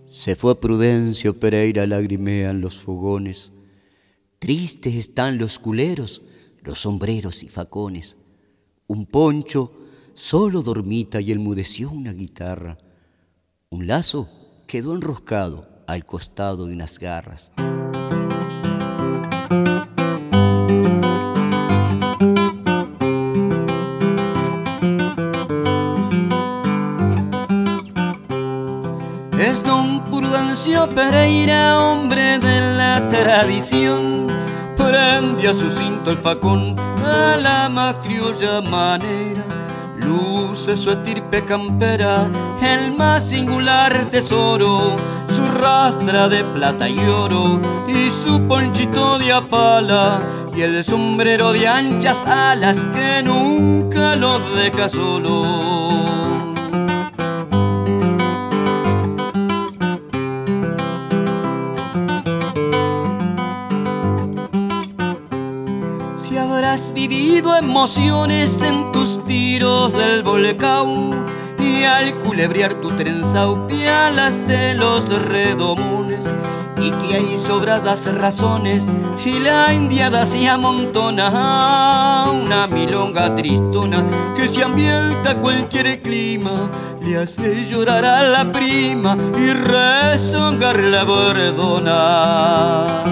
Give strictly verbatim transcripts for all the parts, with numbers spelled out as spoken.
Se fue Prudencio Pereira, lagrimean los fogones. Tristes están los culeros, los sombreros y facones. Un poncho solo dormita y enmudeció una guitarra. Un lazo quedó enroscado al costado de unas garras. Es don Prudencio Pereira, hombre de la tradición. Prende a su cinto el facón a la más criolla manera. Luce su estirpe campera, el más singular tesoro, su rastra de plata y oro y su ponchito de apala y el sombrero de anchas alas que nunca lo deja solo. Si habrás vivido emociones en tus tiros del volcán y al culebrear tu trenzao pialaste los redomones, y que hay sobradas razones si la indiada se amontona una milonga tristona que se ambienta a cualquier clima, le hace llorar a la prima y rezongar la bordona.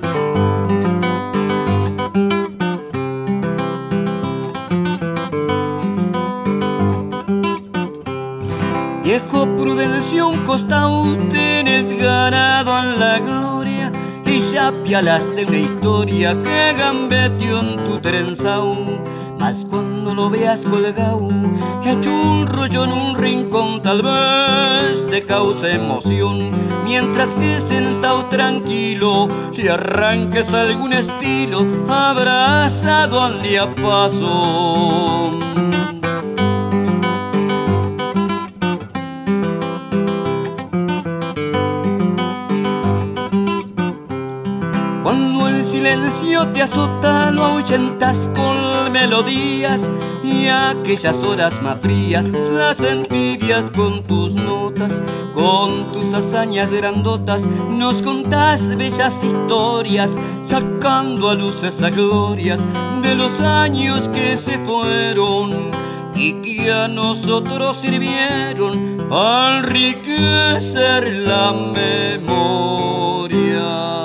Viejo Prudencio, un costado tenés ganado en la gloria y ya pialaste una historia que gambeteó en tu trenzao. Mas cuando lo veas colgado, hecho un rollo en un rincón, tal vez te cause emoción, mientras que sentado tranquilo le arranques algún estilo abrazado al diapasón. Cuando el silencio te azota, lo ahuyentas con melodías y aquellas horas más frías las entibias con tus notas. Con tus hazañas grandotas nos contás bellas historias, sacando a luz esas glorias de los años que se fueron y que a nosotros sirvieron para enriquecer la memoria.